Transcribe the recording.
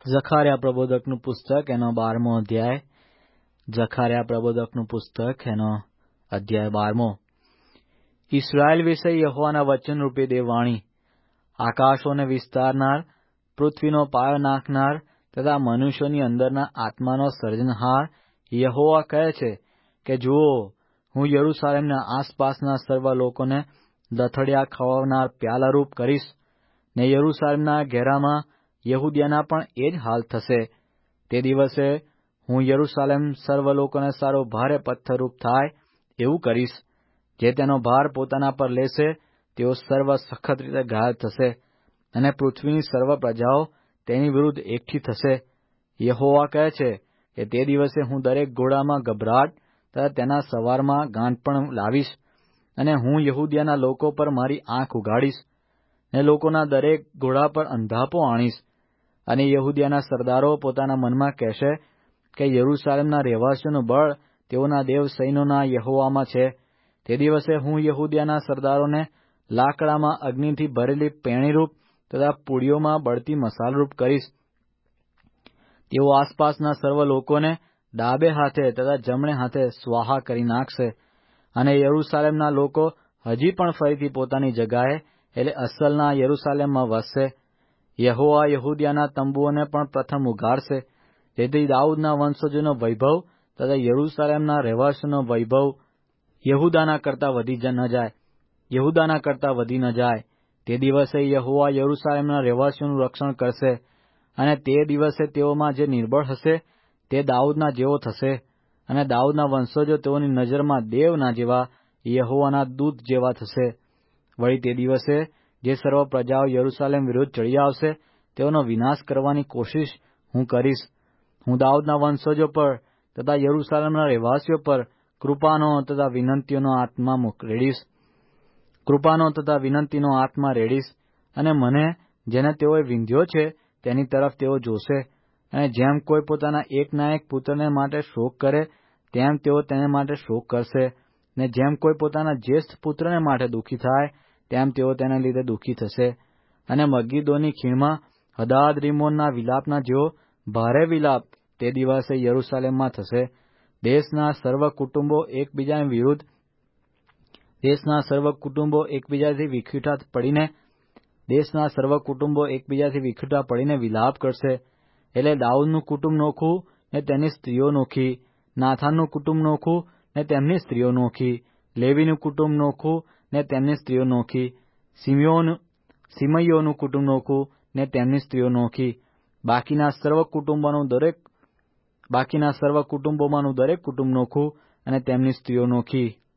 જખાર્યા પ્રબોધકનું પુસ્તક એનો 12મો અધ્યાય. જખાર્યા પ્રબોધકનું પુસ્તક એનો અધ્યાય 12મો. ઇસ્રાયેલ વિશે યહોવાના વચનરૂપી દેવવાણી. આકાશોને વિસ્તારનાર, પૃથ્વીનો પાયો નાખનાર તથા મનુષ્યોની અંદરના આત્માનો સર્જનહાર યહોવા કહે છે કે જુઓ, હું યરૂશાલેમના આસપાસના સર્વ લોકોને દથડિયા ખવડાવનાર પ્યાલારૂપ કરીશ, ને યરૂશાલેમના ઘેરામાં યહૂદિયાના પણ એ જ હાલ થશે. તે દિવસે હું યરૂશાલેમ સર્વ લોકોને સારો ભારે પથ્થરરૂપ થાય એવું કરીશ. જે તેનો ભાર પોતાના પર લેશે તેઓ સર્વ સખત રીતે ઘાયલ થશે, અને પૃથ્વીની સર્વ પ્રજાઓ તેની વિરુદ્ધ એકઠી થશે. યહોવા કહે છે કે તે દિવસે હું દરેક ઘોડામાં ગભરાટ તથા તેના સવારમાં ગાંઠપણ લાવીશ, અને હું યહૂદિયાના લોકો પર મારી આંખ ઉઘાડીશ, ને લોકોના દરેક ઘોડા પર અંધાપો આણીશ. અને યહૂદિયાના સરદારો પોતાના મનમાં કહેશે કે યરૂશાલેમના રહેવાસીઓનું બળ તેઓના દેવ સૈન્યોના યહોવામાં છે. તે દિવસે હું યહૂદિયાના સરદારોને લાકડામાં અગ્નિથી ભરેલી પેણીરૂપ તથા પૂળીઓમાં બળતી મસાલરૂપ કરીશ. તેઓ આસપાસના સર્વ લોકોને ડાબે હાથે તથા જમણે હાથે સ્વાહા કરી નાખશે, અને યરૂશાલેમના લોકો હજી પણ ફરીથી પોતાની જગાએ એટલે અસલના યરૂશાલેમમાં વસશે. યહોવા યહૂદિયાના તંબુઓને પણ પ્રથમ ઉઘાડશે, જેથી દાઉદના વંશજોનો વૈભવ તથા યરૂશાલેમના રહેવાસીઓનો વૈભવ યહૂદાના કરતાં વધી ન જાય. તે દિવસે યહોવા યરૂશાલેમના રહેવાસીઓનું રક્ષણ કરશે, અને તે દિવસે તેઓમાં જે નિર્બળ હશે તે દાઉદના જેવો થશે, અને દાઉદના વંશજો તેઓની નજરમાં દેવના જેવા યહોવાના દૂત જેવા થશે. વળી તે દિવસે જે સર્વ પ્રજાઓ યરૂશાલેમ વિરુદ્ધ ચડી આવશે તેઓનો વિનાશ કરવાની કોશિશ હું કરીશ. હું દાઉદના વંશજો પર તથા યરૂશાલેમના રહેવાસીઓ પર કૃપાનો તથા વિનંતીનો આત્મા રેડીશ, અને મને જેને તેઓએ વિંધ્યો છે તેની તરફ તેઓ જોશે. અને જેમ કોઈ પોતાના એકના એક પુત્રને માટે શોક કરે તેમ તેઓ તેને માટે શોક કરશે, ને જેમ કોઈ પોતાના જ્યેષ્ઠ પુત્રને માટે દુઃખી થાય તેમ તેઓ તેને લીધે દુઃખી થશે. અને મગીદોની ખીણમાં હદાદ રીમોનના વિલાપના જેવો ભારે વિલાપ તે દિવસે યરૂશાલેમમાં થશે. દેશના સર્વ કુટુંબો એકબીજાથી વિખૂટા પડીને વિલાપ કરશે. એટલે દાઉદનું કુટુંબ નોખું ને તેની સ્ત્રીઓ નોખી, નાથાનનું કુટુંબ નોખું ને તેમની સ્ત્રીઓ નોખી, લેવીનું કુટુંબ નોખું ને તેમની સ્ત્રીઓ નોખી, સિમઈઓનું કુટુંબ નોખું ને તેમની સ્ત્રીઓ નોખી. બાકીના સર્વ કુટુંબોમાંનું દરેક કુટુંબ નોખું અને તેમની સ્ત્રીઓ નોખી.